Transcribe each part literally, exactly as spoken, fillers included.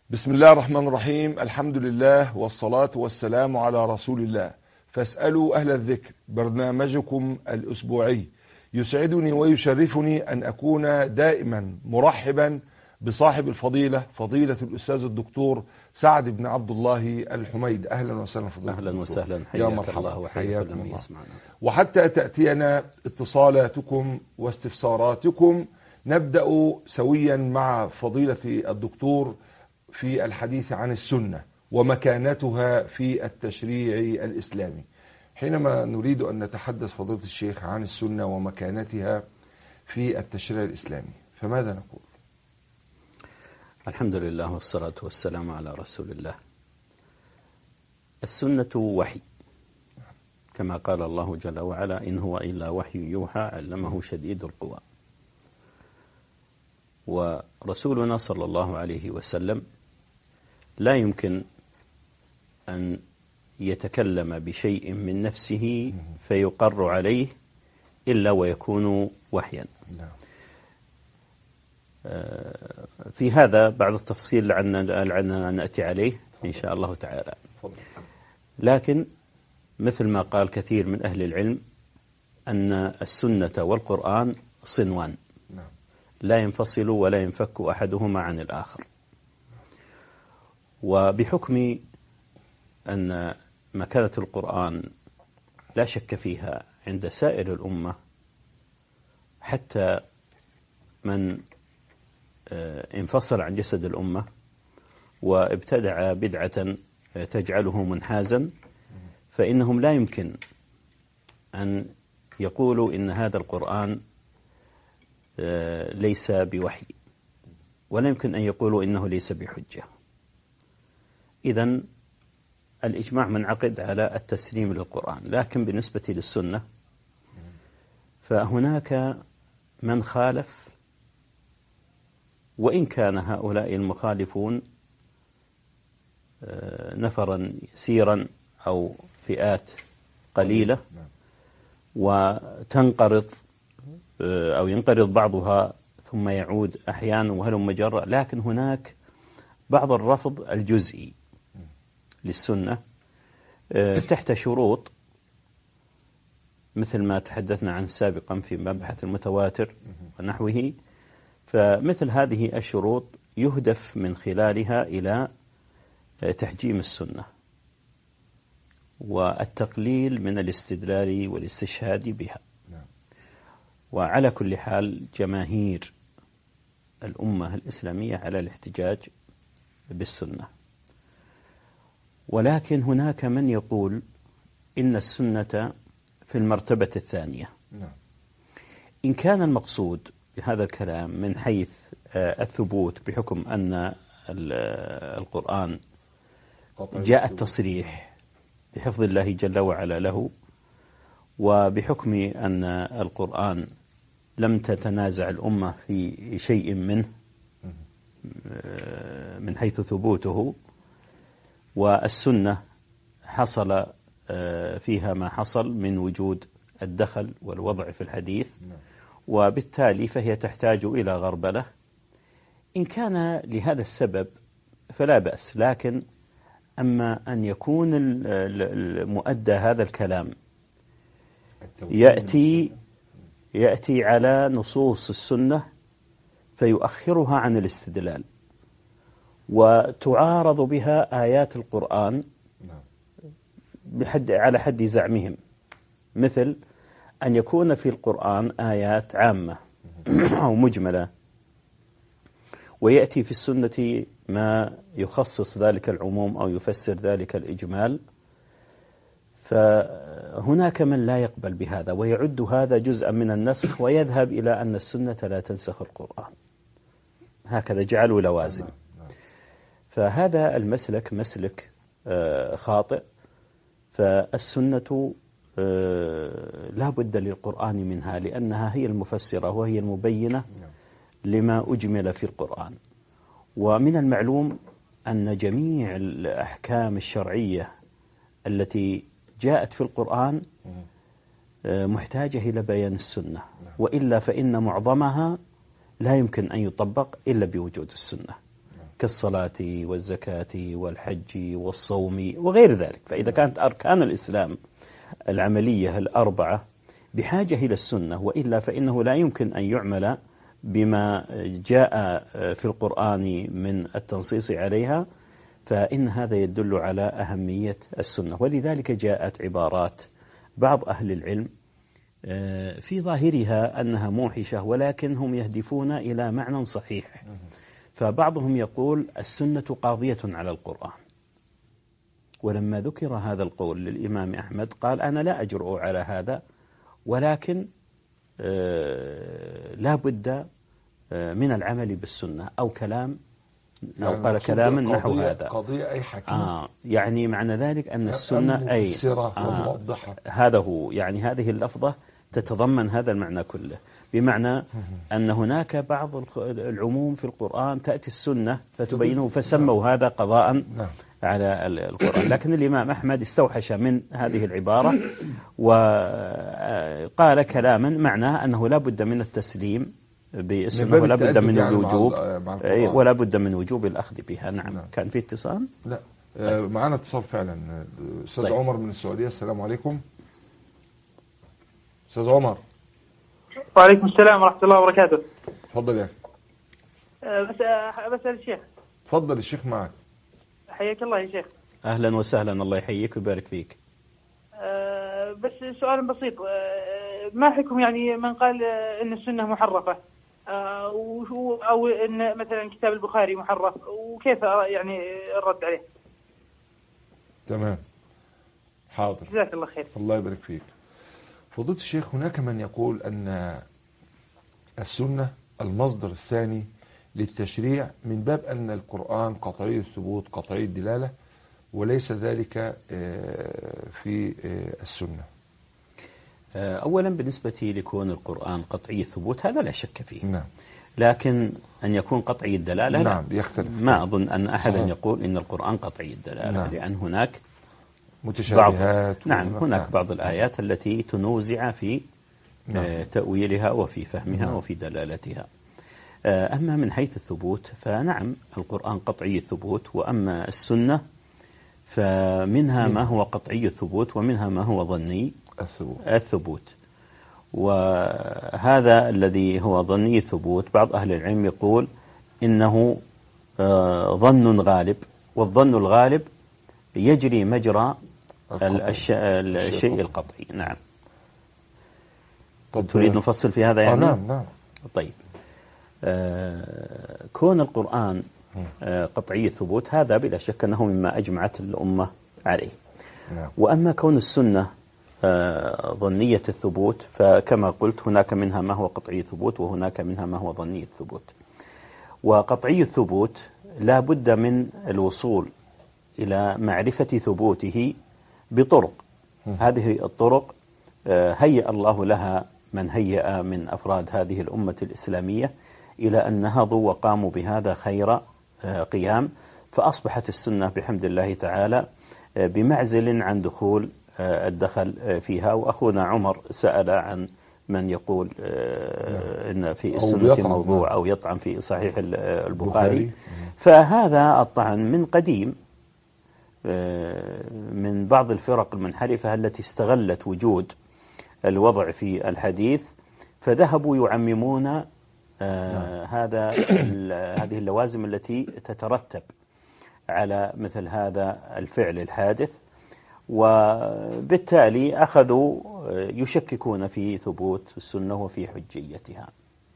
بسم الله الرحمن الرحيم. الحمد لله والصلاة والسلام على رسول الله. فاسألوا أهل الذكر، برنامجكم الأسبوعي. يسعدني ويشرفني أن أكون دائما مرحبا بصاحب الفضيلة فضيلة الأستاذ الدكتور سعد بن عبد الله الحميد. أهلا وسهلا فضيلة أهلا وسهلا، يا مرحبا الله وحياكم الله. يسمعنا. وحتى تأتينا اتصالاتكم واستفساراتكم نبدأ سويا مع فضيلة الدكتور في الحديث عن السنة ومكانتها في التشريع الإسلامي. حينما نريد أن نتحدث فضيلة الشيخ عن السنة ومكانتها في التشريع الإسلامي، فماذا نقول؟ الحمد لله والصلاة والسلام على رسول الله. السنة وحي، كما قال الله جل وعلا: إن هو إلا وحي يوحى علمه شديد القوى. ورسولنا صلى الله عليه وسلم لا يمكن أن يتكلم بشيء من نفسه فيقر عليه إلا ويكون وحيا. في هذا بعض التفصيل لعلنا نأتي عليه إن شاء الله تعالى. لكن مثل ما قال كثير من أهل العلم أن السنة والقرآن صنوان لا ينفصل ولا ينفك أحدهما عن الآخر. وبحكم أن مكانة القرآن لا شك فيها عند سائر الأمة، حتى من انفصل عن جسد الأمة وابتدع بدعة تجعله منحازا، فإنهم لا يمكن أن يقولوا إن هذا القرآن ليس بوحي، ولا يمكن أن يقولوا إنه ليس بحجة. إذن الإجماع منعقد على التسليم للقرآن. لكن بالنسبة للسنة فهناك من خالف، وإن كان هؤلاء المخالفون نفرا يسيرا أو فئات قليلة وتنقرض أو ينقرض بعضها ثم يعود أحيانا وهلم مجرة، لكن هناك بعض الرفض الجزئي للسنة تحت شروط، مثل ما تحدثنا عن سابقا في مبحث المتواتر ونحوه. فمثل هذه الشروط يهدف من خلالها إلى تحجيم السنة والتقليل من الاستدلال والاستشهاد بها. وعلى كل حال جماهير الأمة الإسلامية على الاحتجاج بالسنة. ولكن هناك من يقول إن السنة في المرتبة الثانية. إن كان المقصود بهذا الكلام من حيث الثبوت بحكم أن القرآن جاء التصريح بحفظ الله جل وعلا له، وبحكم أن القرآن لم تتنازع الأمة في شيء منه من حيث ثبوته، والسنة حصل فيها ما حصل من وجود الدخل والوضع في الحديث، وبالتالي فهي تحتاج إلى غربلة. إن كان لهذا السبب فلا بأس، لكن أما أن يكون المؤدى هذا الكلام يأتي يأتي على نصوص السنة فيؤخرها عن الاستدلال، وتعارض بها آيات القرآن بحد على حد زعمهم، مثل أن يكون في القرآن آيات عامة أو مجملة، ويأتي في السنة ما يخصص ذلك العموم أو يفسر ذلك الإجمال. فهناك من لا يقبل بهذا ويعد هذا جزءا من النسخ، ويذهب إلى أن السنة لا تنسخ القرآن، هكذا جعلوا لوازم. فهذا المسلك مسلك خاطئ. فالسنة لا بد للقرآن منها، لأنها هي المفسرة وهي المبينة لما أجمل في القرآن. ومن المعلوم أن جميع الأحكام الشرعية التي جاءت في القرآن محتاجة إلى بيان السنة، وإلا فإن معظمها لا يمكن أن يطبق إلا بوجود السنة. كالصلاة والزكاة والحج والصوم وغير ذلك. فإذا كانت أركان الإسلام العملية الأربعة بحاجة إلى السنة، وإلا فإنه لا يمكن أن يعمل بما جاء في القرآن من التنصيص عليها، فإن هذا يدل على أهمية السنة. ولذلك جاءت عبارات بعض أهل العلم في ظاهرها أنها موحشة، ولكن هم يهدفون إلى معنى صحيح. فبعضهم يقول السنة قاضية على القرآن، ولما ذكر هذا القول للإمام أحمد قال أنا لا أجرؤ على هذا، ولكن لا بد من العمل بالسنة أو كلام أو يعني قال كلاما نحو قضية هذا. قضية أي حكيم. آه يعني معنى ذلك أن السنة أي آه هذا هو، يعني هذه اللفظة تتضمن هذا المعنى كله، بمعنى أن هناك بعض العموم في القرآن تأتي السنة فتبينه، فسموا هذا قضاء على القرآن. لكن الإمام أحمد استوحش من هذه العبارة وقال كلاما معناه أنه لا بد من التسليم بالسنة ولا بد من الوجوب ولا بد من وجوب الأخذ بها. نعم. نعم. كان في اتصال؟ لا. طيب. معنا اتصال فعلا. أستاذ طيب. عمر من السعودية. السلام عليكم. أستاذ عمر. وعليكم السلام ورحمة الله وبركاته. تفضل يا أخي. بس بسأل الشيخ. تفضل الشيخ معك. حياك الله يا شيخ. أهلا وسهلا، الله يحييك ويبارك فيك. أه بس سؤال بسيط، أه ما حكم يعني من قال أن السنة محرفة، أه أو أن مثلا كتاب البخاري محرف، وكيف يعني الرد عليه؟ تمام، حاضر، جزاك الله خير. الله يبارك فيك. فضيلة الشيخ، هناك من يقول أن السنة المصدر الثاني للتشريع من باب أن القرآن قطعي الثبوت قطعي الدلالة، وليس ذلك في السنة. أولا بالنسبة لكون القرآن قطعي الثبوت هذا لا شك فيه. نعم. لكن أن يكون قطعي الدلالة نعم يختلف. ما أظن أن أحدا صحيح. يقول إن القرآن قطعي الدلالة. نعم. لأن هناك متشابهات. نعم هناك نعم. بعض الآيات التي تنوزع في نعم. تأويلها وفي فهمها نعم. وفي دلالتها. أما من حيث الثبوت فنعم القرآن قطعي الثبوت، وأما السنة فمنها ما هو قطعي الثبوت ومنها ما هو ظني الثبوت. وهذا الذي هو ظني الثبوت بعض أهل العلم يقول إنه ظن غالب، والظن الغالب يجري مجرى الشيء القطعي. نعم. تريد نفصل في هذا يعني؟ نعم نعم. طيب. آه كون القرآن آه قطعي الثبوت هذا بلا شك أنه مما أجمعت الأمة عليه. نعم. وأما كون السنة آه ظنية الثبوت فكما قلت هناك منها ما هو قطعي الثبوت وهناك منها ما هو ظني الثبوت. وقطعي الثبوت لا بد من الوصول إلى معرفة ثبوته بطرق. م. هذه الطرق آه هيأ الله لها من هيأ من أفراد هذه الأمة الإسلامية إلى أن نهضوا وقاموا بهذا خير قيام، فأصبحت السنة بحمد الله تعالى بمعزل عن دخول الدخل فيها. وأخونا عمر سأل عن من يقول إن في السنة موضوع أو يطعن في صحيح البخاري، فهذا الطعن من قديم من بعض الفرق المنحرفة التي استغلت وجود الوضع في الحديث فذهبوا يعممون آه هذا هذه اللوازم التي تترتب على مثل هذا الفعل الحادث، وبالتالي أخذوا يشككون في ثبوت السنة وفي حجيتها.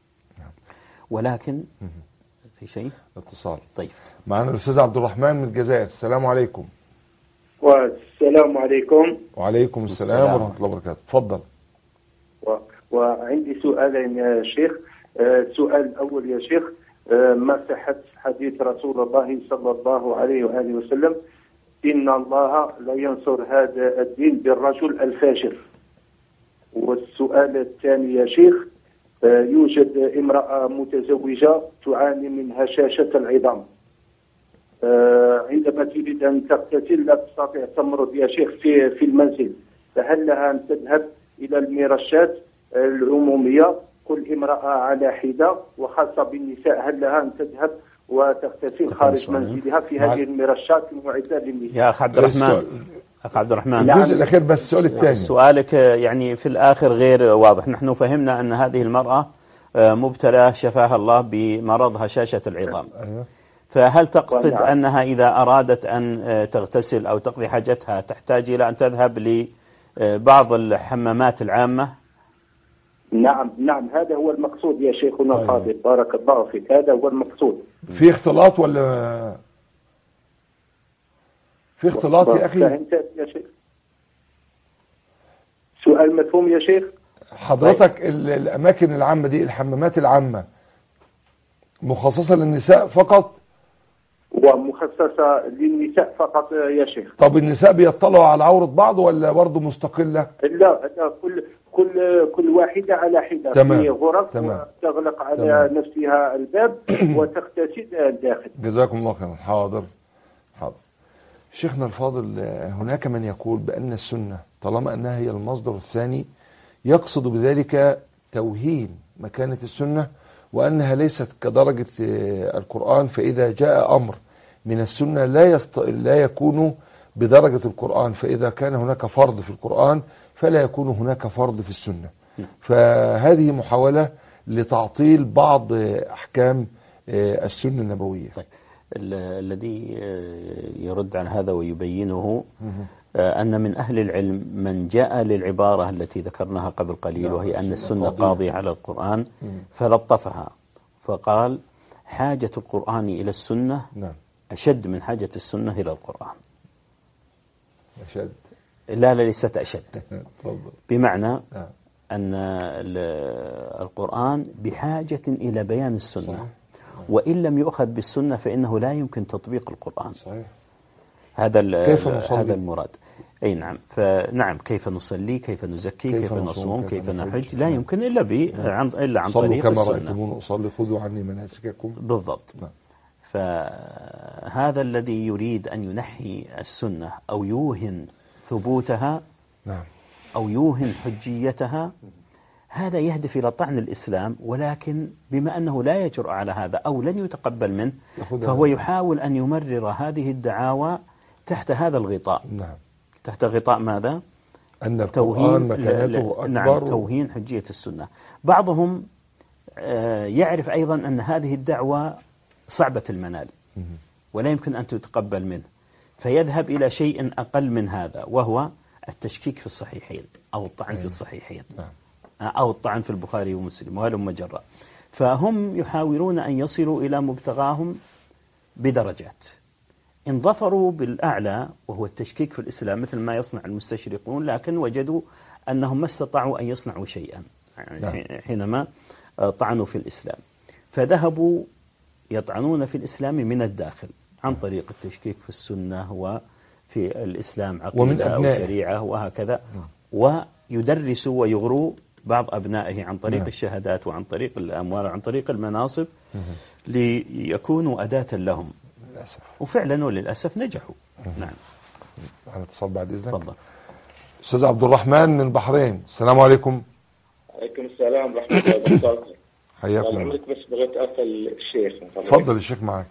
ولكن في شيء اتصال. طيب معنا الأستاذ عبد الرحمن من الجزائر. السلام عليكم. والسلام عليكم. وعليكم السلام, السلام ورحمة الله وبركاته. تفضل. و... وعندي سؤالين يا شيخ. السؤال الأول يا شيخ، ما صحة حديث رسول الله صلى الله عليه وآله وسلم إن الله لا ينصر هذا الدين بالرجل الفاجر؟ والسؤال الثاني يا شيخ، يوجد امرأة متزوجة تعاني من هشاشة العظام، عندما تريد أن تغتسل لا تستطيع تمرض يا شيخ في في المنزل، فهل لها أن تذهب إلى الميرشات العمومية كل امرأة على حدة، وخاصة بالنساء، هل لها أن تذهب وتغتسل خارج منزلها في هذه المرشات المعدة للنساء؟ يا أخ عبد الرحمن أخ عبد الرحمن الجزء الأخير بس، السؤال الثاني سؤالك يعني في الآخر غير واضح. نحن فهمنا أن هذه المرأة مبتلى شفاها الله بمرض هشاشة العظام، فهل تقصد أنها إذا أرادت أن تغتسل أو تقضي حاجتها تحتاج إلى أن تذهب لبعض الحمامات العامة؟ نعم نعم، هذا هو المقصود يا شيخنا الفاضل، بارك الله فيك، هذا هو المقصود. في اختلاط ولا في اختلاط يا أخي؟ فهمت يا شيخ؟ سؤال مفهوم يا شيخ؟ حضرتك الأماكن العامة دي، الحمامات العامة مخصصة للنساء فقط؟ ومخصصة للنساء فقط يا شيخ. طب النساء بيطلعوا على عورة بعض ولا برضه مستقلة؟ لا لا، كل كل كل واحدة على حدة في غرف، وتغلق على تمام. نفسها الباب وتغتسل داخل. جزاكم الله خيرا. حاضر حاضر. شيخنا الفاضل، هناك من يقول بأن السنة طالما أنها هي المصدر الثاني يقصد بذلك توهين مكانة السنة، وأنها ليست كدرجة القرآن، فإذا جاء أمر من السنة لا يست... لا يكون بدرجة القرآن، فإذا كان هناك فرض في القرآن فلا يكون هناك فرض في السنة. فهذه محاولة لتعطيل بعض أحكام السنة النبوية. طيب. الذي يرد عن هذا ويبينه أن من أهل العلم من جاء للعبارة التي ذكرناها قبل قليل، وهي أن السنة قاضية على القرآن، فلطفها فقال حاجة القرآن إلى السنة أشد من حاجة السنة إلى القرآن. أشد؟ لا لا، ليست أشد. بمعنى أن القرآن بحاجة إلى بيان السنة، وإن لم يؤخذ بالسنة فإنه لا يمكن تطبيق القرآن. صحيح. هذا هذا المراد. أي نعم. فنعم، كيف نصلي، كيف نزكي، كيف, كيف نصوم، كيف نحج، لا يمكن إلا ب عن إلا عن طريق السنة. صلوا كما رأيتمون أصلي، خذوا عني مناسككم. بالضبط. نعم. فهذا الذي يريد أن ينحي السنة أو يوهن ثبوتها، نعم، أو يوهن حجيتها، هذا يهدف إلى طعن الإسلام، ولكن بما أنه لا يجرؤ على هذا أو لن يتقبل منه، فهو يحاول أن يمرر هذه الدعاوى تحت هذا الغطاء. نعم. تحت غطاء ماذا؟ أن القرآن مكانته أكبر. نعم، توهين حجية السنة. بعضهم يعرف أيضا أن هذه الدعوة صعبة المنال ولا يمكن أن تتقبل منه، فيذهب إلى شيء أقل من هذا، وهو التشكيك في الصحيحين أو الطعن في الصحيحين، أو الطعن في البخاري ومسلم وهلم جرا. فهم يحاولون أن يصلوا إلى مبتغاهم بدرجات. إن ظفروا بالأعلى وهو التشكيك في الإسلام مثل ما يصنع المستشرقون، لكن وجدوا أنهم ما استطاعوا أن يصنعوا شيئا حينما طعنوا في الإسلام، فذهبوا يطعنون في الإسلام من الداخل عن طريق التشكيك في السنة وفي الإسلام عقيدة أو شريعة وهكذا، ويدرسوا ويغروا بعض أبنائه عن طريق الشهادات وعن طريق الأموال وعن طريق المناصب ليكونوا أداة لهم. وفعلا وللأسف نجحوا. نعم. على اتصال بعد إذنك. تفضل. أستاذ عبد الرحمن من البحرين، السلام عليكم. عليكم السلام ورحمة الله وبركاته. حياكم الله. عمرك بس بغيت أسأل الشيخ. تفضل الشيخ معك.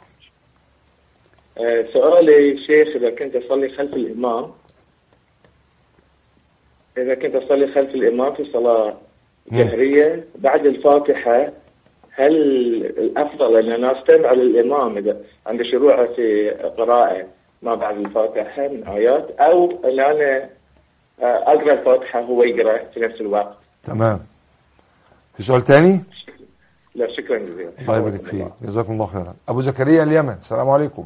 آه سؤالي شيخ، إذا كنت أصلي خلف الإمام إذا كنت أصلي خلف الإمام في صلاة جهرية بعد الفاتحة، هل الأفضل أن أنا أستمع للإمام إذا عند شروعه في قراءة ما بعد الفاتحة من آيات، أو أن أنا أقرأ الفاتحة هو يقرأ في نفس الوقت؟ تمام. في سؤال تاني؟ لا شكرا جزيلا. الله يبارك فيك، جزاكم الله خيرا. أبو زكريا اليمن، السلام عليكم.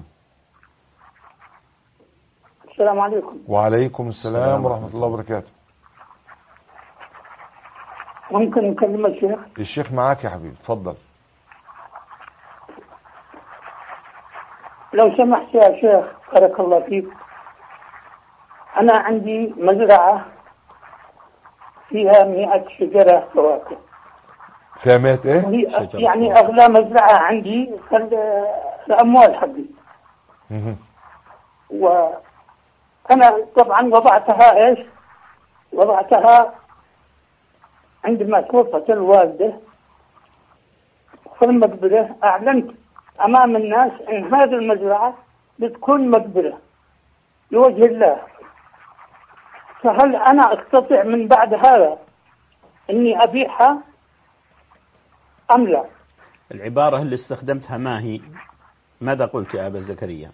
السلام عليكم. وعليكم السلام ورحمة الله وبركاته. ممكن نكلم الشيخ؟ الشيخ معاك يا حبيبي، اتفضل. لو سمحت يا شيخ بارك الله فيك، أنا عندي مزرعة فيها مئة شجرة فواكه. فيها مئة إيه؟ يعني أغلى مزرعة عندي الأموال حقي. وأنا طبعا وضعتها إيش؟ وضعتها عندما توفت الوالدة في المقبرة أعلنت أمام الناس أن هذه المزرعة بتكون مقبرة لوجه الله، فهل أنا أستطيع من بعد هذا أني أبيعها أم لا؟ العبارة اللي استخدمتها ما هي؟ ماذا قلت يا أبا زكريا؟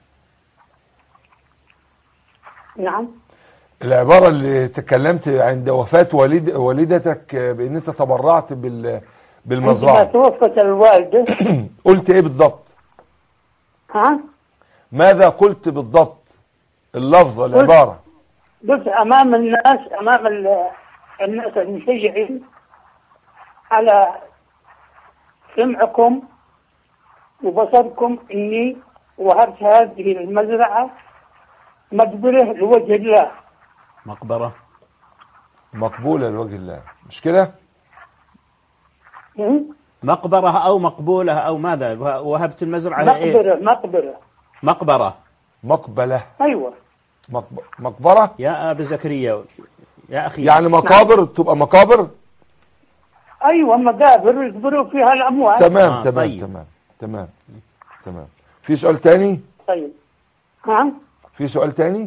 نعم. العبارة اللي تكلمت عند وفاة والد والدتك بأن أنت تبرعت بال بالمزرعة. عندما توفت الوالدة قلت إيه بالضبط؟ ها؟ ماذا قلت بالضبط؟ اللفظ العبارة. قلت أمام الناس، أمام الناس المشجعين، على سمعكم وبصركم إني وهبت هذه المزرعة مقبرة لوجه الله. مقبرة مقبولة لوجه الله، مش كده؟ مقبرة أو مقبولة أو ماذا؟ وهبت المزرعة مقبرة إيه؟ مقبرة مقبرة مقبلة. أيوة. مقب... مقبرة يا أبا زكريا يا أخي. يعني مقابر. نعم. تبقى مقابر. أيوة مقابر يقبروا فيها الأموات. تمام آه تمام طيب. تمام تمام تمام. في سؤال تاني؟ طيب. ها؟ في سؤال تاني؟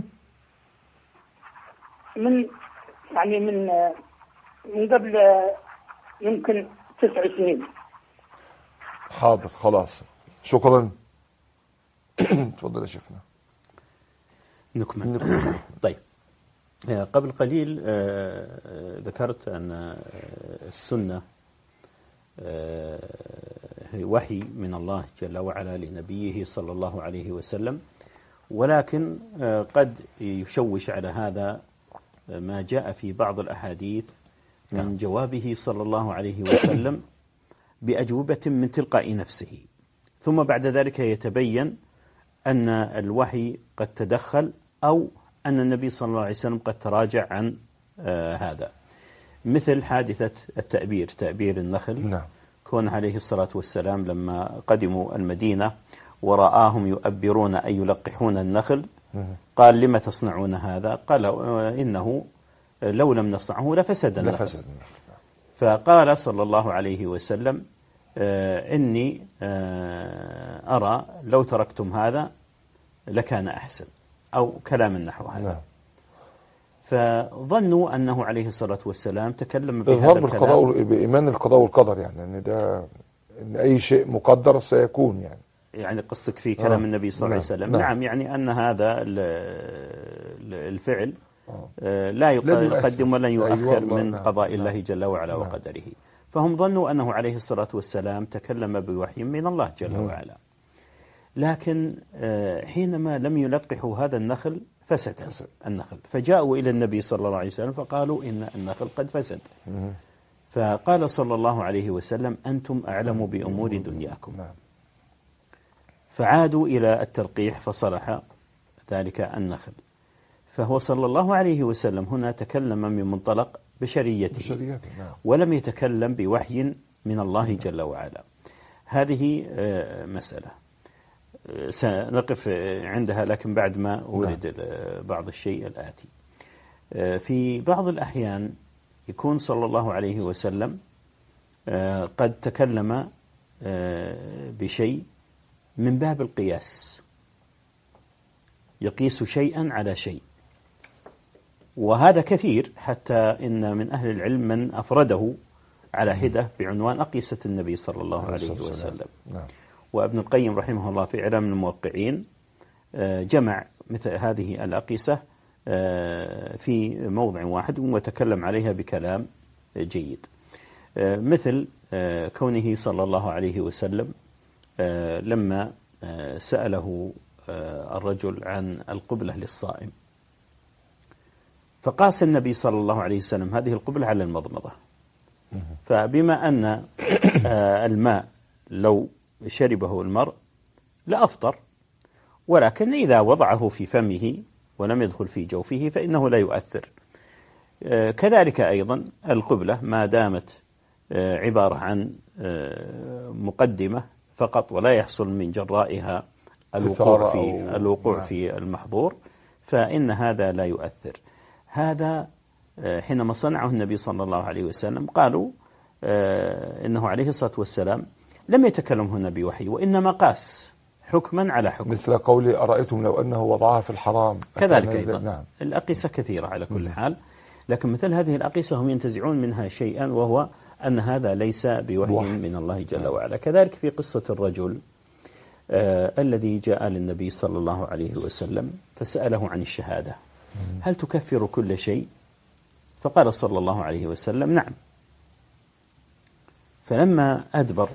من يعني من من قبل يمكن تسع سنين. حاضر خلاص شكرا. تفضل يا شيخنا. نكمل. طيب قبل قليل ذكرت أن السنة وحي من الله جل وعلا لنبيه صلى الله عليه وسلم، ولكن قد يشوش على هذا ما جاء في بعض الأحاديث من جوابه صلى الله عليه وسلم بأجوبة من تلقاء نفسه، ثم بعد ذلك يتبين أن الوحي قد تدخل أو أن النبي صلى الله عليه وسلم قد تراجع عن آه هذا، مثل حادثة التأبير، تأبير النخل. نعم. كون عليه الصلاة والسلام لما قدموا المدينة ورآهم يؤبرون أي يلقحون النخل قال لما تصنعون هذا؟ قال إنه لو لم نصنعه لفسد النخل. فقال صلى الله عليه وسلم آه إني آه أرى لو تركتم هذا لكان أحسن، أو كلام النحو هذا. نعم. فظنوا أنه عليه الصلاة والسلام تكلم بهذا إظهار الكلام بالقضاء، بإيمان القضاء والقدر، يعني أن ده إن أي شيء مقدر سيكون. يعني يعني قصدك في كلام آه. النبي صلى الله عليه وسلم. نعم. نعم، يعني أن هذا الفعل آه. لا يقدم ولن يؤخر أيوة من قضاء نعم. الله جل وعلا نعم. وقدره. فهم ظنوا أنه عليه الصلاة والسلام تكلم بوحي من الله جل نعم. وعلا، لكن حينما لم يلقحوا هذا النخل فسد النخل، فجاءوا إلى النبي صلى الله عليه وسلم فقالوا إن النخل قد فسد. فقال صلى الله عليه وسلم أنتم أعلم بأمور دنياكم. فعادوا إلى التلقيح فصلح ذلك النخل. فهو صلى الله عليه وسلم هنا تكلم من منطلق بشريته ولم يتكلم بوحي من الله جل وعلا. هذه مسألة سنقف عندها، لكن بعد ما أورد بعض الشيء الآتي. في بعض الأحيان يكون صلى الله عليه وسلم قد تكلم بشيء من باب القياس، يقيس شيئا على شيء، وهذا كثير، حتى إن من أهل العلم من أفرده على حدة بعنوان أقيسة النبي صلى الله عليه وسلم. وابن القيم رحمه الله في إعلام الموقعين جمع مثل هذه الأقيسة في موضع واحد وتكلم عليها بكلام جيد، مثل كونه صلى الله عليه وسلم لما سأله الرجل عن القبلة للصائم، فقاس النبي صلى الله عليه وسلم هذه القبلة على المضمضة. فبما أن الماء لو شربه المرء لأفطر، ولكن إذا وضعه في فمه ولم يدخل في جوفه فإنه لا يؤثر. كذلك أيضا القبلة ما دامت عبارة عن مقدمة فقط ولا يحصل من جرائها الوقوع في الوقوع في المحظور فإن هذا لا يؤثر. هذا حينما صنعه النبي صلى الله عليه وسلم قالوا إنه عليه الصلاة والسلام لم يتكلم هنا بوحي، وإنما قاس حكما على حكم، مثل قولي أرأيتم لو أنه وضعها في الحرام. كذلك أيضا. نعم. الأقيسة كثيرة على كل م. حال، لكن مثل هذه الأقيسة هم ينتزعون منها شيئا، وهو أن هذا ليس بوحي بوحي. من الله جل وعلا. كذلك في قصة الرجل آه الذي جاء للنبي صلى الله عليه وسلم فسأله عن الشهادة، هل تكفر كل شيء؟ فقال صلى الله عليه وسلم نعم. فلما أدبر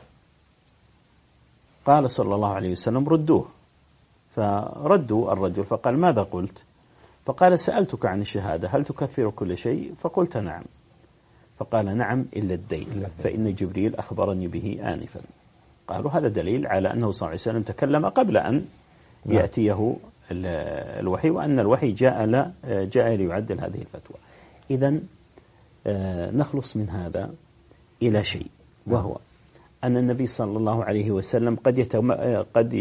قال صلى الله عليه وسلم ردوه، فردوا الرجل فقال ماذا قلت؟ فقال سألتك عن الشهادة هل تكفر كل شيء؟ فقلت نعم. فقال نعم إلا الدين فإن جبريل أخبرني به آنفا. قالوا هذا دليل على أنه صلى الله عليه وسلم تكلم قبل أن يأتيه الوحي، وأن الوحي جاء جاء ليعدل هذه الفتوى. إذن نخلص من هذا إلى شيء، وهو أن النبي صلى الله عليه وسلم قد يتم قد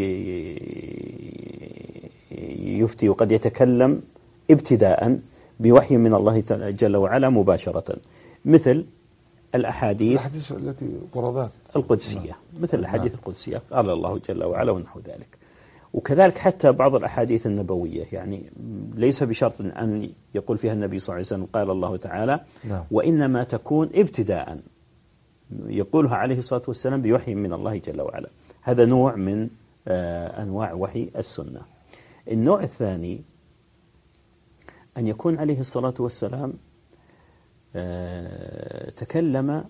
يفتي وقد يتكلم ابتداء بوحي من الله جل وعلا مباشرة، مثل الأحاديث التي وردت القدسية، مثل الأحاديث القدسية قال الله جل وعلا ونحو ذلك. وكذلك حتى بعض الأحاديث النبوية، يعني ليس بشرط أن يقول فيها النبي صلى الله عليه وسلم قال الله تعالى، وإنما تكون ابتداء يقولها عليه الصلاة والسلام بوحي من الله جل وعلا. هذا نوع من أنواع وحي السنة. النوع الثاني أن يكون عليه الصلاة والسلام تكلم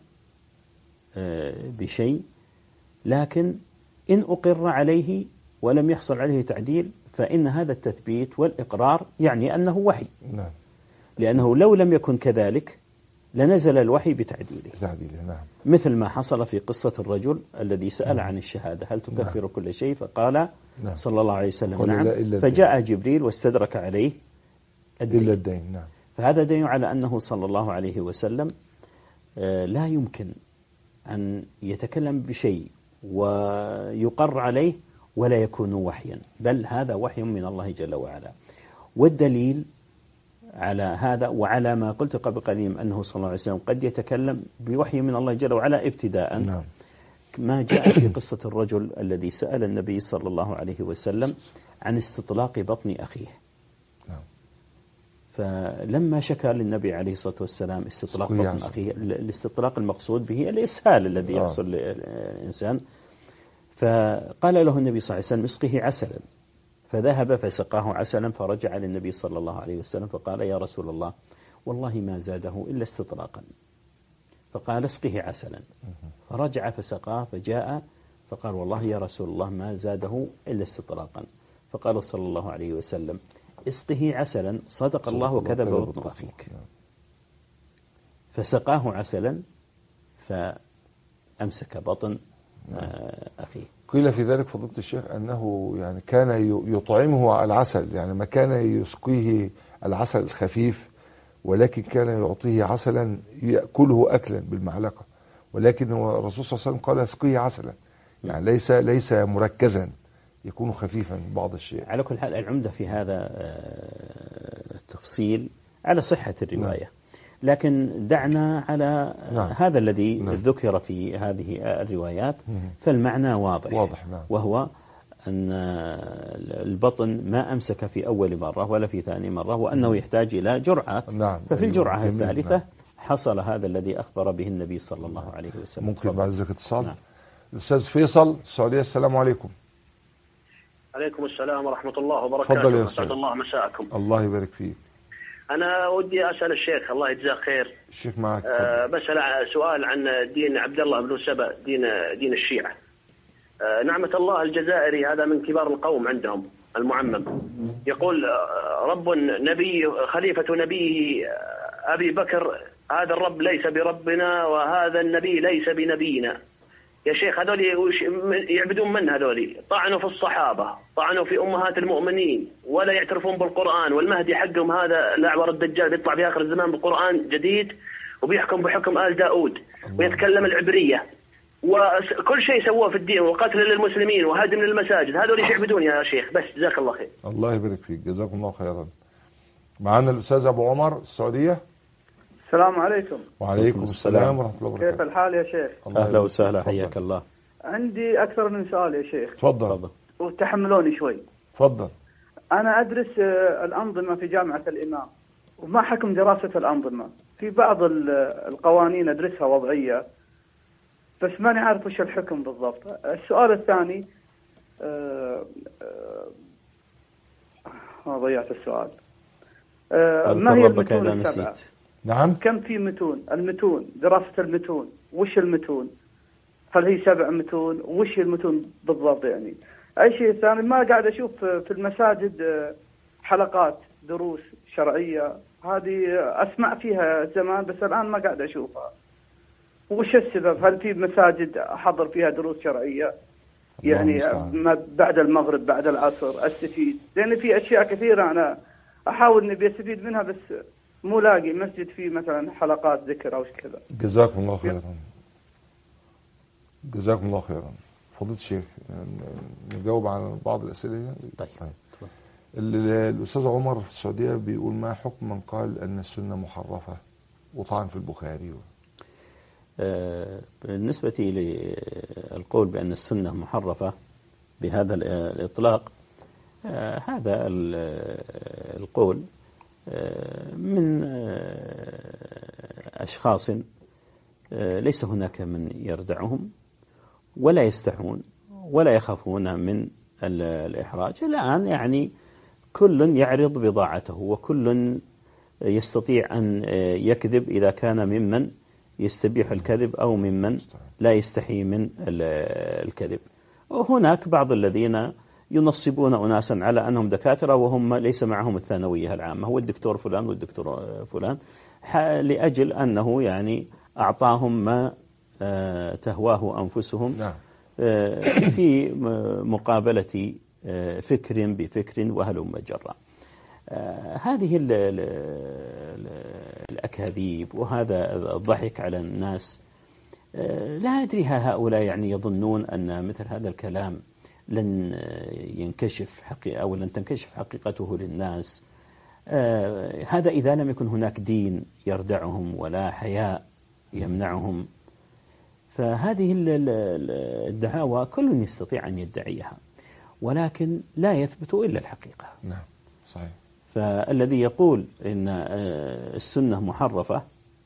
بشيء، لكن إن أقر عليه ولم يحصل عليه تعديل فإن هذا التثبيت والإقرار يعني أنه وحي، لأنه لو لم يكن كذلك لنزل الوحي بتعديله. نعم. مثل ما حصل في قصة الرجل الذي سأل عن الشهادة هل تكفر نعم. كل شيء؟ فقال نعم. صلى الله عليه وسلم نعم، فجاء جبريل واستدرك عليه الدين. إلا الدين. نعم. فهذا دليل على أنه صلى الله عليه وسلم لا يمكن أن يتكلم بشيء ويقر عليه ولا يكون وحيا، بل هذا وحي من الله جل وعلا. والدليل على هذا وعلى ما قلت قبل قليل أنه صلى الله عليه وسلم قد يتكلم بوحي من الله جل وعلا ابتداء، نعم. ما جاء في قصة الرجل الذي سأل النبي صلى الله عليه وسلم عن استطلاق بطن أخيه، نعم. فلما شكى للنبي عليه الصلاة والسلام استطلاق بطن أخيه، الاستطلاق المقصود به الإسهال الذي يحصل للإنسان، فقال له النبي صلى الله عليه وسلم اسقه عسلا، فذهب فسقاه عسلا، فرجع للنبي صلى الله عليه وسلم فقال يا رسول الله والله ما زاده إلا استطلاقا، فقال اسقه عسلا، فرجع فسقاه، فجاء فقال والله يا رسول الله ما زاده إلا استطلاقا، فقال صلى الله عليه وسلم اسقه عسلا صدق الله وكذب بطن أخيك، فسقاه عسلا فأمسك بطن أخيه. قيل في ذلك فضيلة الشيخ أنه يعني كان يطعمه العسل، يعني ما كان يسقيه العسل الخفيف، ولكن كان يعطيه عسلا يأكله أكلا بالمعلقة، ولكن الرسول صلى الله عليه وسلم قال اسقيه عسلا، يعني ليس ليس مركزا، يكون خفيفا بعض الشيء. على كل حال العمدة في هذا التفصيل على صحة الرواية، نعم. لكن دعنا على نعم. هذا الذي نعم. ذكر في هذه الروايات، فالمعنى واضح, واضح نعم. وهو أن البطن ما أمسك في أول مرة ولا في ثاني مرة، وأنه يحتاج إلى جرعات، نعم. ففي الجرعة أيوة. الثالثة نعم. حصل هذا الذي أخبر به النبي صلى الله عليه وسلم. ممكن بعد ذلك اتصال نعم. الأستاذ فيصل السعودية، السلام عليكم. عليكم السلام ورحمة الله وبركاته. تفضل يا أستاذ. الله مساءكم. الله يبارك فيك. أنا ودي أسأل الشيخ الله يجزاه خير. الشيخ معك. أه بسأل سؤال عن دين عبد الله بن سبأ، دين دين الشيعة. أه نعمة الله الجزائري هذا من كبار القوم عندهم المعمم، يقول رب نبي خليفة نبيه أبي بكر هذا الرب ليس بربنا وهذا النبي ليس بنبينا. يا شيخ هذول يعبدون من؟ هذول طعنوا في الصحابة، طعنوا في أمهات المؤمنين، ولا يعترفون بالقرآن، والمهدي حقهم هذا الأعور الدجال بيطلع في آخر الزمان بالقرآن جديد وبيحكم بحكم آل داود ويتكلم العبرية، وكل شيء سووه في الدين، وقتل للمسلمين وهدم للمساجد. هذول ايش يعبدون يا شيخ؟ بس جزاك الله خير. الله يبارك فيك، جزاكم الله خيرا. معنا الأستاذ أبو عمر السعودية. السلام عليكم. وعليكم السلام ورحمة الله وبركاته. كيف الحال يا شيخ؟ أهلا وسهلا، حياك الله. عندي أكثر من سؤال يا شيخ. تفضل. وتحملوني شوي. تفضل. أنا أدرس الأنظمة في جامعة الإمام، وما حكم دراسة الأنظمة؟ في بعض القوانين أدرسها وضعية، بس ماني عارف وش الحكم بالضبط. السؤال الثاني آه آه ضيعت السؤال. آه ما هي المتون السبعة؟ نعم. كم في متون؟ المتون، دراسة المتون، وش المتون؟ هل هي سبع متون؟ وش المتون بالضبط يعني؟ أي شيء ثاني، ما قاعد أشوف في المساجد حلقات دروس شرعية، هذه أسمع فيها زمان بس الآن ما قاعد أشوفها. وش السبب؟ هل في مساجد حضر فيها دروس شرعية يعني ما بعد المغرب بعد العصر أستفيد؟ لأن في أشياء كثيرة أنا أحاول إني بيستفيد منها بس مو لاقي مسجد فيه مثلا حلقات ذكر أو كذا. جزاكم الله خيرا. جزاكم الله خيرا. فضيلة الشيخ نجاوب على بعض الأسئلة. طيب. الأستاذ عمر في السعودية بيقول ما حكم من قال أن السنة محرفة وطعن في البخاري؟ بالنسبة للقول بأن السنة محرفة بهذا الإطلاق، هذا القول من أشخاص ليس هناك من يردعهم ولا يستحون ولا يخافون من الإحراج. الآن يعني كل يعرض بضاعته، وكل يستطيع أن يكذب إذا كان ممن يستبيح الكذب أو ممن لا يستحي من الكذب. وهناك بعض الذين ينصبون أناسا على أنهم دكاترة وهم ليس معهم الثانوية العامة، هو الدكتور فلان والدكتور فلان، لأجل أنه يعني أعطاهم ما تهواه أنفسهم في مقابلة فكر بفكر وهلم جرا. هذه الأكاذيب وهذا الضحك على الناس، لا أدري هل هؤلاء يعني يظنون أن مثل هذا الكلام لن ينكشف حقيقة أو لن تنكشف حقيقته للناس. هذا إذا لم يكن هناك دين يردعهم ولا حياء يمنعهم. فهذه الدعاوى كل يستطيع أن يدعيها، ولكن لا يثبت إلا الحقيقة. نعم صحيح. فالذي يقول إن السنة محرفة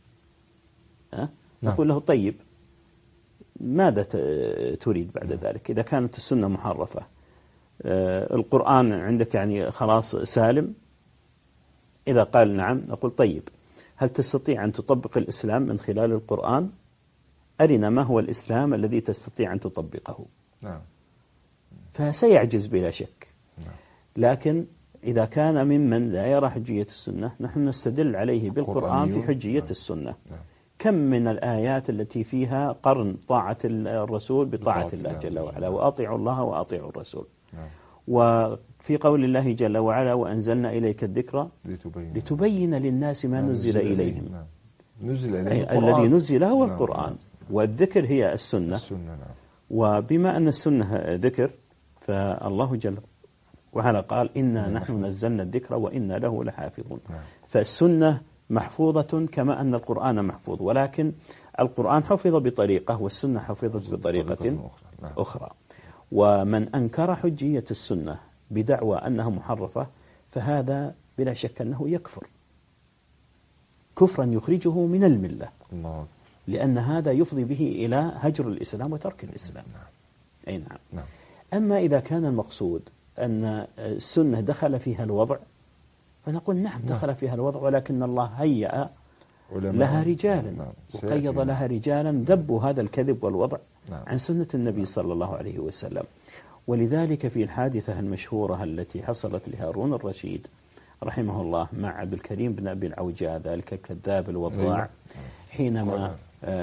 نقول له طيب ماذا تريد بعد ذلك؟ إذا كانت السنة محرفة القرآن عندك يعني خلاص سالم؟ إذا قال نعم نقول طيب هل تستطيع أن تطبق الإسلام من خلال القرآن؟ أرنا ما هو الإسلام الذي تستطيع أن تطبقه. نعم. فسيعجز بلا شك. نعم. لكن إذا كان ممن لا يرى حجية السنة نحن نستدل عليه بالقرآن في حجية نعم. السنة. نعم. كم من الآيات التي فيها قرن طاعة الرسول بطاعة الله جل وعلا، وأطيعوا الله وأطيعوا الرسول. نعم. وفي قول الله جل وعلا وأنزلنا إليك الذكر لتبين, لتبين للناس ما نزل إليهم. نعم. نزل إليهم الذي نزل هو نعم. القرآن. والذكر هي السنة, السنة نعم. وبما أن السنة ذكر فالله جل وعلا قال إنا نحن نزلنا الذكر وإنا له لحافظون. نعم. فالسنة محفوظة كما أن القرآن محفوظ، ولكن القرآن حفظ بطريقة والسنة حفظت بطريقة أخرى. ومن أنكر حجية السنة بدعوى أنها محرفة فهذا بلا شك أنه يكفر كفرا يخرجه من الملة. الله. لأن هذا يفضي به إلى هجر الإسلام وترك الإسلام. نعم. أي نعم. نعم. أما إذا كان المقصود أن السنة دخل فيها الوضع فنقول نعم دخل فيها الوضع، ولكن الله هيأ لها رجالا نعم. وقيض لها رجالا ذبوا هذا الكذب والوضع نعم. عن سنة النبي صلى الله عليه وسلم. ولذلك في الحادثة المشهورة التي حصلت لهارون الرشيد رحمه الله مع عبد الكريم بن أبي العوجاء ذلك الكذاب الوضاع، حينما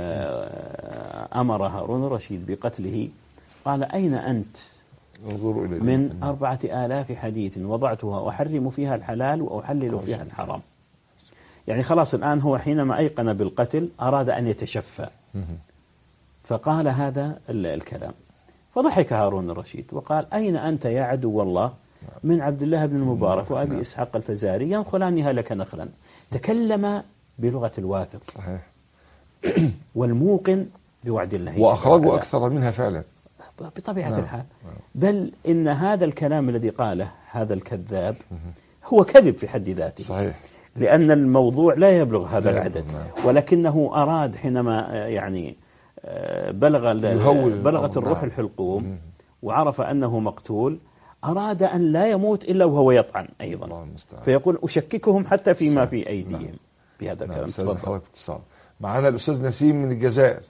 أمر هارون الرشيد بقتله قال أين أنت من أربعة آلاف حديث وضعتها أحرم فيها الحلال وأحلل فيها الحرام. يعني خلاص الآن هو حينما أيقن بالقتل أراد أن يتشفى فقال هذا الكلام، فضحك هارون الرشيد وقال أين أنت يا عدو الله من عبد الله بن المبارك وأبي إسحاق الفزاري ينخلانها لك نخلا. تكلم بلغة الواثق والموقن بوعد الله وأخرجوا أكثر منها فعلا. بطبيعة نعم. الحال. بل إن هذا الكلام الذي قاله هذا الكذاب هو كذب في حد ذاته. صحيح. لأن الموضوع لا يبلغ هذا لا العدد، نعم. ولكنه أراد حينما يعني بلغ بلغت الروح الحلقوم وعرف أنه مقتول، أراد أن لا يموت إلا وهو يطعن أيضا، فيقول أشككهم حتى فيما في أيديهم. نعم. بهذا نعم. الكلام. معنا الأستاذ نسيم من الجزائر.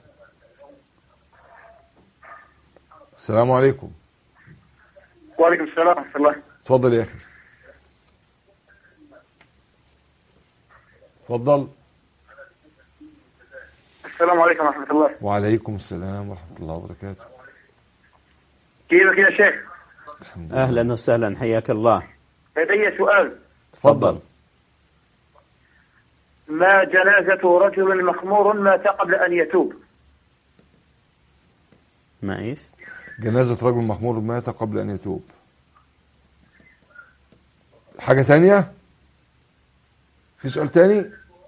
السلام عليكم. وعليكم السلام ورحمة الله. تفضل يا أخي. تفضل. السلام عليكم ورحمة الله. وعليكم السلام ورحمة الله وبركاته. كيفك يا شيخ؟ أهلا وسهلا، حياك الله. لدي سؤال. تفضل. ما جنازة رجل مخمور مات قبل أن يتوب؟ ما إيش؟ جنازة رجل مخمور مات قبل أن يتوب. حاجة تانية؟ في سؤال تاني؟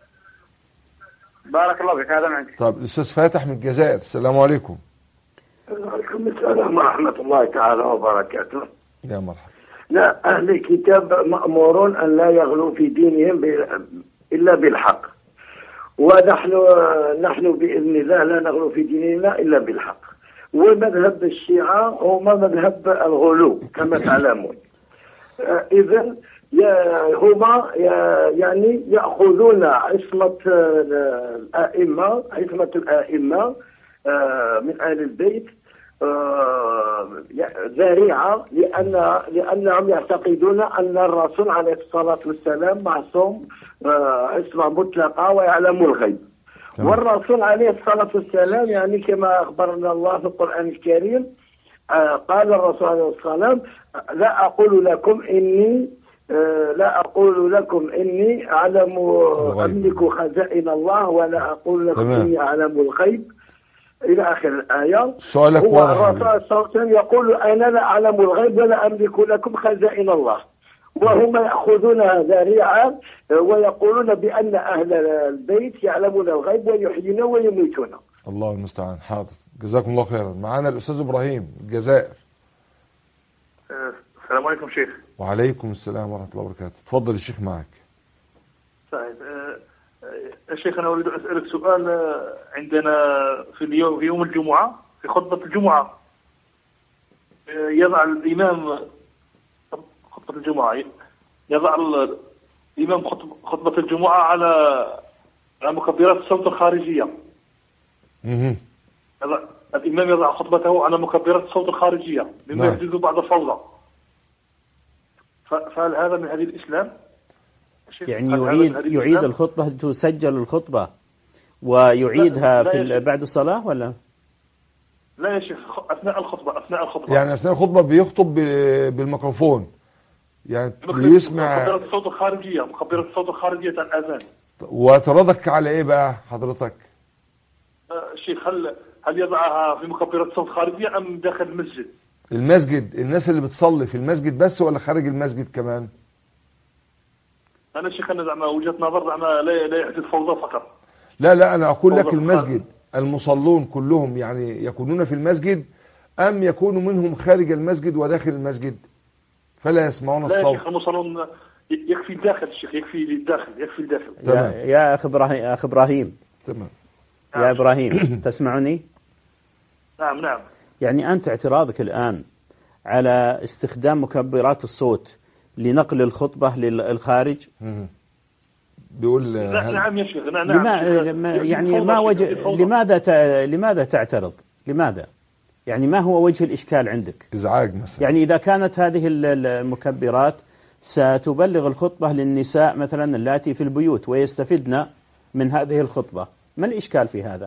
بارك الله بك، هذا معك. طيب الأستاذ فاتح من الجزائر. السلام عليكم. وعليكم السلام ورحمة الله تعالى وبركاته. يا مرحبا. لا، أهل الكتاب مأمورون أن لا يغلوا في دينهم إلا بالحق، ونحن نحن بإذن الله لا نغلو في ديننا إلا بالحق. ومذهب الشيعة هما مذهب الغلو كما تعلمون. إذن هما يعني يأخذون عصمة الأئمة عصمة الأئمة من آل البيت ذريعة، لأن لأنهم يعتقدون أن الرسول عليه الصلاة والسلام معصوم عصمة مطلقة ويعلم الغيب. والرسول عليه الصلاة والسلام يعني كما أخبرنا الله في القرآن الكريم، قال الرسول عليه الصلاة والسلام: لا أقول لكم إني لا أقول لكم إني أعلم أملك خزائن الله، ولا أقول لكم تمام. إني أعلم الغيب إلى آخر الآية. سؤالك هو الرسول صلى الله عليه وسلم يقول: أنا لا أعلم الغيب ولا أملك لكم خزائن الله. وهم يأخذونها ذريعة ويقولون بأن أهل البيت يعلمون الغيب ويحيون ويميتون. الله المستعان. حاضر، جزاكم الله خيرا. معنا الأستاذ إبراهيم الجزائر. السلام عليكم شيخ. وعليكم السلام ورحمة الله وبركاته. تفضل الشيخ معك. سعيد. يا شيخ أنا أريد أن أسألك سؤال. عندنا في اليوم في يوم الجمعة في خطبة الجمعة يضع الإمام خطبة الجمعة يضع الإمام خطبة الجمعة على على مكبرات الصوت الخارجية. اها. الإمام يضع خطبته على مكبرات الصوت الخارجية مما يحدث بعض الفوضى. فهل هذا من هدي الإسلام؟ يعني يعيد يعيد الخطبة، تسجل الخطبة ويعيدها لا لا في بعد الصلاة ولا؟ لا يا شيخ، أثناء الخطبة أثناء الخطبة يعني أثناء الخطبة بيخطب بالميكروفون، يعني بيسمع مكبرات الصوت الخارجية مكبرات الصوت الخارجية الأذان. وتردك على إيه بقى حضرتك؟ الشيخ هل هل يضعها في مكبرات الصوت الخارجية أم داخل المسجد؟ المسجد، الناس اللي بتصلي في المسجد بس ولا خارج المسجد كمان؟ أنا شيخ أنا زعما وجهة نظر زعما لا لا يحدث فوضى فقط. لا لا أنا أقول لك المسجد، المصلون كلهم يعني يكونون في المسجد أم يكونوا منهم خارج المسجد وداخل المسجد فلا يسمعون الصوت؟ لا يا شيخ، المصلون يكفي الداخل الشيخ، يكفي الداخل يكفي الداخل. تمام. يا, يا أخ إبراهيم أخ إبراهيم تمام. يا إبراهيم تسمعني؟ نعم نعم. يعني أنت اعتراضك الآن على استخدام مكبرات الصوت لنقل الخطبة للخارج؟ بيقول نعم يا شيخ. نعم لما يعني ما وجه لماذا ت... لماذا تعترض؟ لماذا؟ يعني ما هو وجه الإشكال عندك؟ إزعاج مثلا. يعني إذا كانت هذه المكبرات ستبلغ الخطبة للنساء مثلا اللاتي في البيوت ويستفدن من هذه الخطبة، ما الإشكال في هذا؟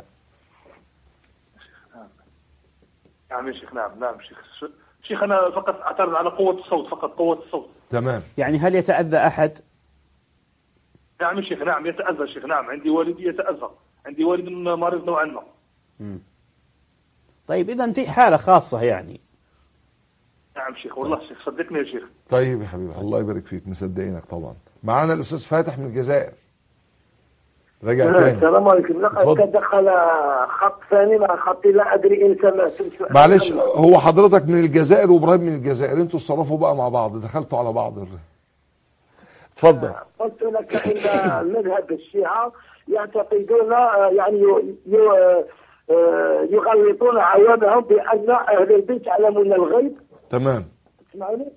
نعم يا شيخ. نعم نعم شيخ. شيخ أنا فقط أعترض على قوة الصوت، فقط قوة الصوت. تمام. يعني هل يتأذى أحد؟ نعم يا شيخ. نعم يتأذى شيخ. نعم عندي والدي يتأذى، عندي والد مريض نوعا ما. مم. طيب إذا أنت حالة خاصة يعني. نعم شيخ والله شيخ صدقني يا شيخ. طيب يا حبيبي الله يبارك فيك، مصدقينك طبعا. معانا الأستاذ فاتح من الجزائر. رجع تاني. السلام عليكم. لقد دخل خط ثاني مع خطي، لا ادري ان سمعت. معلش، هو حضرتك من الجزائر وابراهيم من الجزائر، انتوا اتصرفوا بقى مع بعض، دخلتوا على بعض. اتفضل. قلت لك ان مذهب الشيعة يعتقدون يعني يغلطون عوامهم بان اهل البيت يعلمون الغيب. تمام. تسمعني؟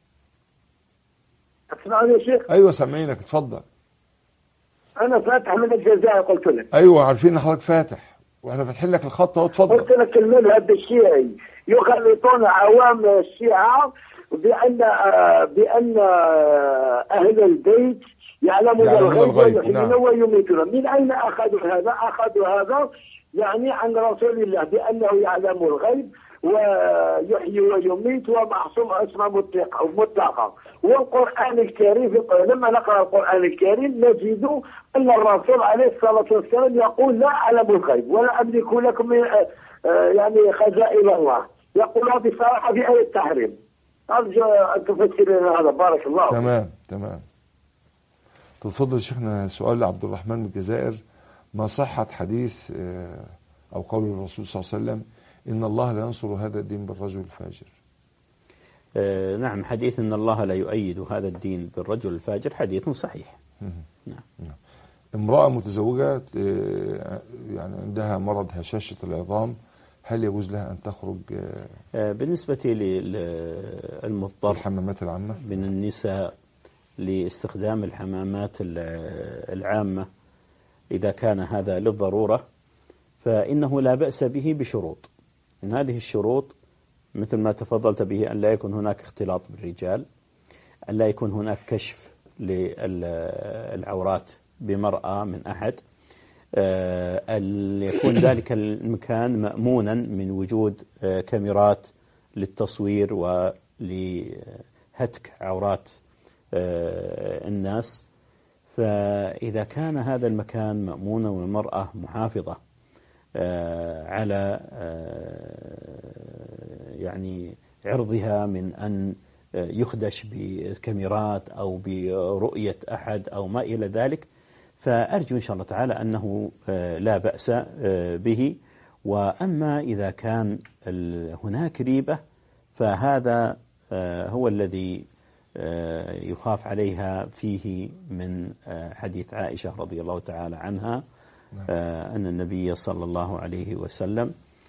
تسمعني يا شيخ؟ ايوه سامعينك، اتفضل. انا فاتح من الجزائر قلت لك. ايوه عارفين ان حضرتك فاتح واحنا فاتحين لك الخط اهو، اتفضل. قلت لك المذهب الشيعي يغلطون عوام الشيعة بان بان اهل البيت يعلمون الغيب ويحيون ويميتون. من اين اخذوا هذا؟ اخذوا هذا يعني عن رسول الله بانه يعلم الغيب ويحيي ويميت ومعصوم عصمة مطلقة مطلقة. والقرآن الكريم لما نقرأ القرآن الكريم نجد أن الرسول عليه الصلاة والسلام يقول لا أعلم الغيب ولا أملك لكم من يعني خزائن الله، يقولها بصراحة في آية التحريم. أرجو أن تفسر لنا هذا. بارك الله. تمام تمام. تفضل شيخنا. سؤال لعبد الرحمن من الجزائر: ما صحة حديث أو قول الرسول صلى الله عليه وسلم إن الله لا ينصر هذا الدين بالرجل الفاجر؟ آه نعم، حديث إن الله لا يؤيد هذا الدين بالرجل الفاجر حديث صحيح. نعم. نعم. امرأة متزوجة يعني عندها مرض هشاشة العظام، هل يجوز لها أن تخرج؟ آه بالنسبة للمضطر الحمامات العامة من النساء لاستخدام الحمامات العامة إذا كان هذا للضرورة فإنه لا بأس به بشروط. من هذه الشروط مثل ما تفضلت به أن لا يكون هناك اختلاط بالرجال، أن لا يكون هناك كشف للعورات بمرأة من أحد، أن يكون ذلك المكان مأمونا من وجود كاميرات للتصوير ولهتك عورات الناس. فإذا كان هذا المكان مأمونا والمرأة محافظة على يعني عرضها من أن يخدش بكاميرات أو برؤية أحد أو ما إلى ذلك، فأرجو إن شاء الله تعالى أنه لا بأس به. وأما إذا كان هناك ريبة فهذا هو الذي يخاف عليها فيه من حديث عائشة رضي الله تعالى عنها أن النبي صلى الله عليه وسلم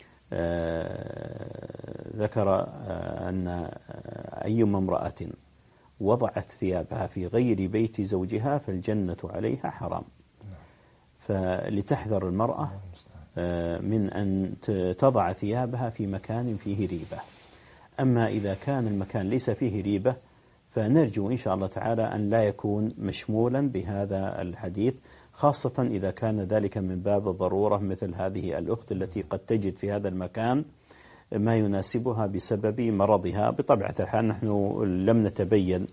ذكر أن أيما امرأة وضعت ثيابها في غير بيت زوجها فالجنة عليها حرام. فلتحذر المرأة من أن تضع ثيابها في مكان فيه ريبة. أما إذا كان المكان ليس فيه ريبة فنرجو إن شاء الله تعالى أن لا يكون مشمولا بهذا الحديث، خاصة إذا كان ذلك من باب الضرورة مثل هذه الأخت التي قد تجد في هذا المكان ما يناسبها بسبب مرضها. بطبيعة الحال نحن لم نتبين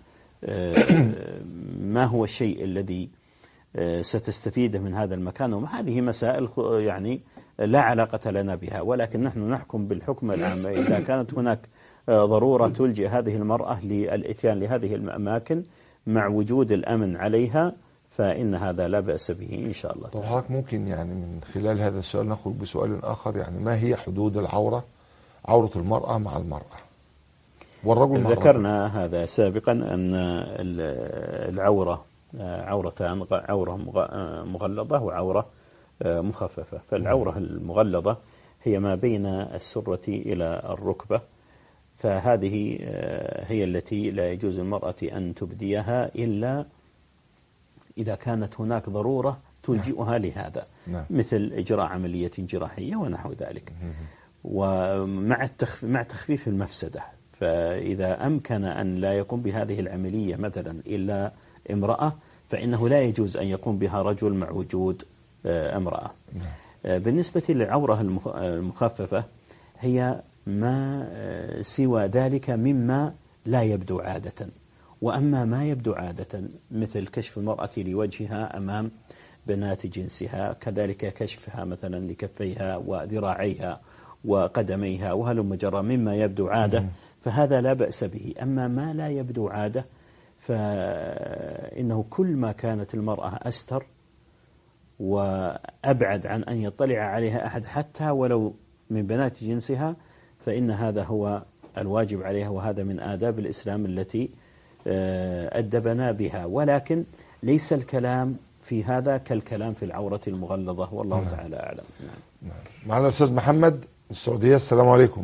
ما هو الشيء الذي ستستفيده من هذا المكان، وهذه مسائل يعني لا علاقة لنا بها، ولكن نحن نحكم بالحكم العام. إذا كانت هناك ضرورة تلجئ هذه المرأة للإتيان لهذه الأماكن مع وجود الأمن عليها فإن هذا لا بأس به إن شاء الله. طب حضرتك ممكن يعني من خلال هذا السؤال نخرج بسؤال آخر، يعني ما هي حدود العورة، عورة المرأة مع المرأة والرجل مع الرجل؟ ذكرنا هذا سابقا أن العورة عورتان، عورة مغلظة وعورة مخففة. فالعورة المغلظة هي ما بين السرة إلى الركبة، فهذه هي التي لا يجوز المرأة أن تبديها إلا إذا كانت هناك ضرورة تلجئها لهذا، مثل إجراء عملية جراحية ونحو ذلك، ومع مع تخفيف المفسدة. فإذا أمكن أن لا يقوم بهذه العملية مثلا إلا امرأة فإنه لا يجوز أن يقوم بها رجل مع وجود امرأة. بالنسبة للعورة المخففة هي ما سوى ذلك مما لا يبدو عادة. وأما ما يبدو عادة مثل كشف المرأة لوجهها أمام بنات جنسها، كذلك كشفها مثلا لكفيها وذراعيها وقدميها وهلم جرى مما يبدو عادة فهذا لا بأس به. أما ما لا يبدو عادة فإنه كل ما كانت المرأة أستر وأبعد عن أن يطلع عليها أحد حتى ولو من بنات جنسها، فإن هذا هو الواجب عليها، وهذا من آداب الإسلام التي أدبنا بها. ولكن ليس الكلام في هذا كالكلام في العورة المغلظة، والله نعم. تعالى أعلم. نعم. نعم. معنا الأستاذ محمد السعودية. السلام عليكم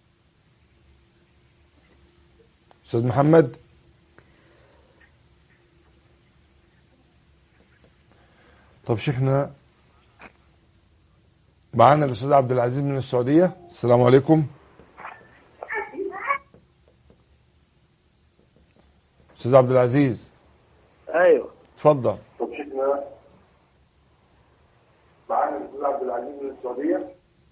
أستاذ محمد. طب شيخنا معنا الأستاذ عبد العزيز من السعودية. السلام عليكم أستاذ عبد العزيز. ايوه اتفضل. طب شيخنا معنا الأستاذ عبد العزيز من السعودية.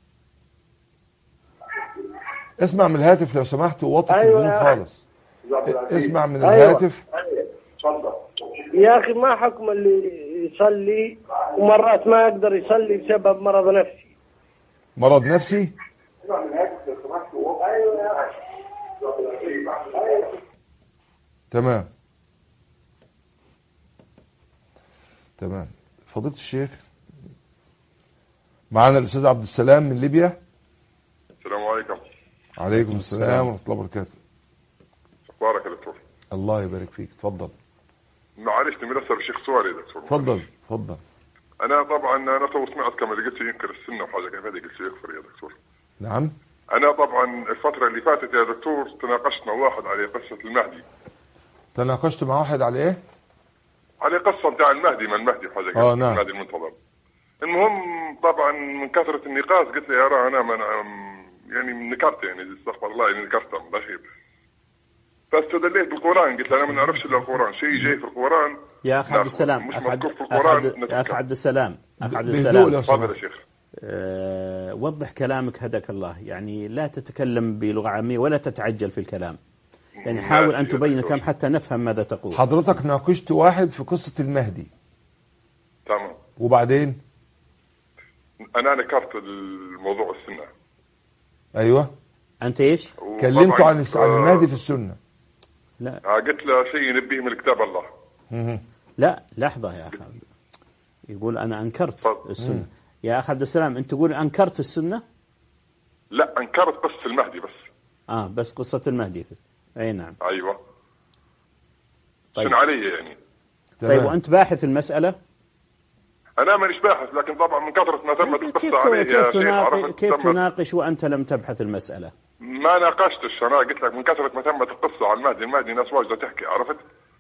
اسمع من الهاتف لو سمحت ووطي أيوة التلفزيون خالص. اسمع من أيوة. الهاتف. اتفضل. يا اخي ما حكم اللي يصلي ومرات ما يقدر يصلي بسبب مرض نفسي؟ مرض نفسي. اسمع من الهاتف لو سمحت ووطي. ايوه تمام تمام. فضيلة الشيخ معنا الأستاذ عبد السلام من ليبيا. السلام عليكم. عليكم السلام ورحمة الله وبركاته. بارك يا دكتور. الله يبارك فيك. اتفضل. معلش نبي نسأل الشيخ سؤال يا دكتور. اتفضل اتفضل. أنا طبعا أنا تو سمعت كما اللي قلت ينكر السنة وحاجة كيف هذه قلت يكفر يا دكتور. نعم. أنا طبعا الفترة اللي فاتت يا دكتور تناقشت مع واحد على قصة المهدي. تناقشت مع واحد على إيه؟ على قصة بتاع المهدي ما المهدي وحاجة اه نعم. المهدي المنتظر. المهم طبعا من كثرة النقاش قلت له يا را أنا من يعني نكرت يعني استغفر الله يعني نكرت من الأخير. فاستدليت بالقرآن قلت له أنا ما نعرفش إلا القرآن شيء جاي في القرآن. يا أخ عبد السلام مش أخ مذكور في القرآن. يا أخ عبد السلام أخ عبد السلام تفضل يا شيخ. أه وضح كلامك هداك الله، يعني لا تتكلم بلغة عامية ولا تتعجل في الكلام، يعني حاول أن تبين كم حتى نفهم ماذا تقول. حضرتك ناقشت واحد في قصة المهدي. تمام. وبعدين أنا نكرت الموضوع السنة. أيوة. أنت إيش؟ كلمته عن المهدي في السنة. لا. قلت له شيء نبيه من كتاب الله. مه. لا لحظة يا أخي. يقول أنا أنكرت فضل. السنة. مه. يا أخ عبد السلام أنت تقول أنكرت السنة؟ لا أنكرت قصة المهدي بس. آه بس قصة المهدي. أي نعم. أيوة. طيب. شن علي يعني. طيب وأنت باحث المسألة؟ أنا مانيش باحث لكن طبعا من كثرة ما تم القصة عليه كيف يا شيخ تناقش عرفت. كيف تناقش وأنت لم تبحث المسألة؟ ما ناقشتش أنا قلت لك من كثرة ما تمت القصة على المهدي المهدي ناس واجدة تحكي عرفت.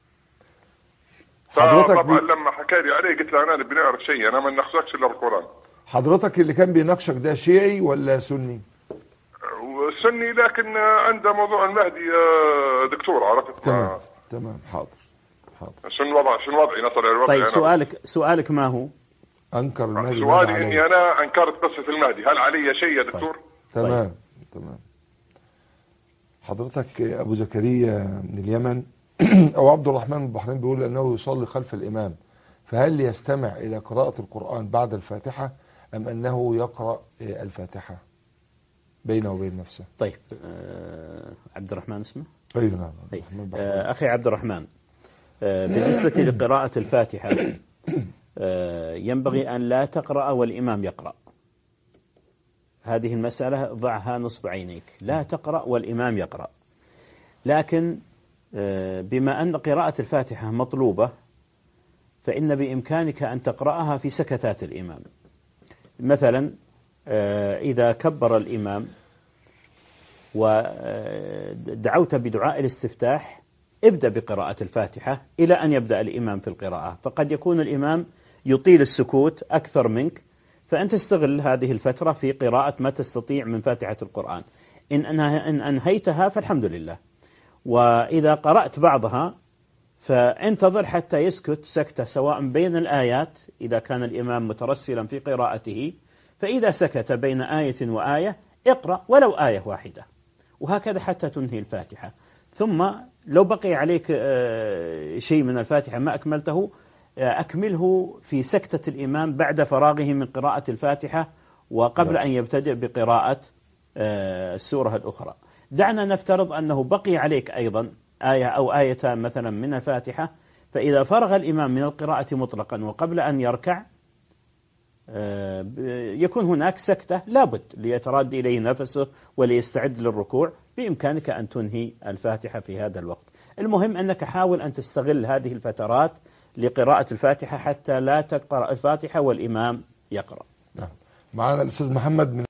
طبعا بي... لما حكى لي عليه قلت له أنا نبي نعرف شيء أنا ما ناقشكش إلا بالقرآن. حضرتك اللي كان بيناقشك ده شيعي ولا سني؟ سني لكن عنده موضوع المهدي دكتور عرفت. تمام تمام حاضر حاضر. شنو وضع شنو وضعي نصل الوضع. طيب سؤالك سؤالك ما هو؟ أنكر المهدي. سؤالي إني أنا أنكرت قصة المهدي هل علي شيء يا دكتور؟ طيب. تمام طيب. تمام. حضرتك أبو زكريا من اليمن أو عبد الرحمن من البحرين بيقول أنه يصلي خلف الإمام، فهل يستمع إلى قراءة القرآن بعد الفاتحة أم أنه يقرأ الفاتحة بينه وبين نفسه؟ طيب أه عبد الرحمن اسمه؟ أيوة نعم. طيب. أه أخي عبد الرحمن أه بالنسبة لقراءة الفاتحة أه ينبغي أن لا تقرأ والإمام يقرأ. هذه المسألة ضعها نصب عينيك، لا تقرأ والإمام يقرأ. لكن بما أن قراءة الفاتحة مطلوبة فإن بإمكانك أن تقرأها في سكتات الإمام. مثلا إذا كبر الإمام ودعوت بدعاء الاستفتاح ابدأ بقراءة الفاتحة إلى أن يبدأ الإمام في القراءة، فقد يكون الإمام يطيل السكوت أكثر منك، فأنت استغل هذه الفترة في قراءة ما تستطيع من فاتحة القرآن. إن أنهيتها فالحمد لله، وإذا قرأت بعضها فانتظر حتى يسكت سكتة سواء بين الآيات إذا كان الإمام مترسلا في قراءته، فإذا سكت بين آية وآية اقرأ ولو آية واحدة، وهكذا حتى تنهي الفاتحة. ثم لو بقي عليك شيء من الفاتحة ما أكملته أكمله في سكتة الإمام بعد فراغه من قراءة الفاتحة وقبل أن يبتدئ بقراءة السورة الأخرى. دعنا نفترض أنه بقي عليك أيضا آية أو آيتان مثلا من الفاتحة، فإذا فرغ الإمام من القراءة مطلقا وقبل أن يركع يكون هناك سكتة لابد ليترد إليه نفسه وليستعد للركوع، بإمكانك أن تنهي الفاتحة في هذا الوقت. المهم أنك حاول أن تستغل هذه الفترات لقراءة الفاتحة حتى لا تقرأ الفاتحة والإمام يقرأ. نعم. معنا الأستاذ محمد من